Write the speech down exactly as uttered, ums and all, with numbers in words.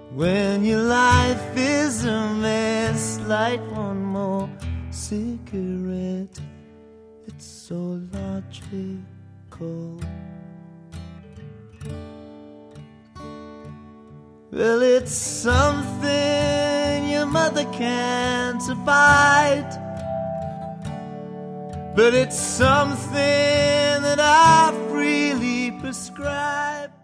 When your life is a mess, light one more cigarette. It's so logical. Well, it's something your mother can't abide, but it's something that I freely prescribe.